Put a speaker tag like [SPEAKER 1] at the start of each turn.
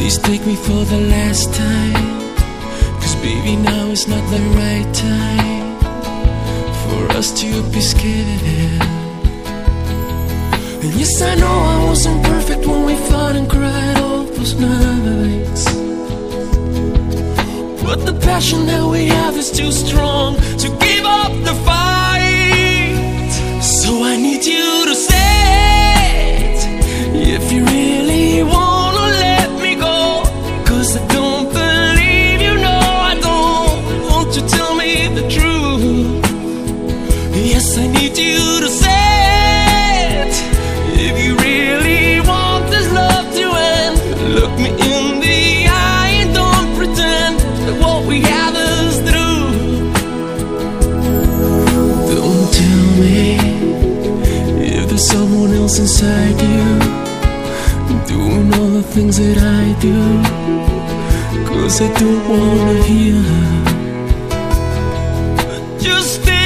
[SPEAKER 1] Please take me for the last time, 'cause baby, now is not the right time for us to be scared. And yes, I know I wasn't perfect when we fought and cried all those nights, but the passion that we have is too strong to give up the fight. So I need you to say it, if you really wanna let me go, 'cause I don't believe you know I don't want to tell me the truth. Yes, I need you to say it, if you really want this love to end. Look me in the eye and don't pretend that what we have is through. Don't tell me if there's someone else inside you doing all the things that I do, 'cause I don't wanna hear. Just stay.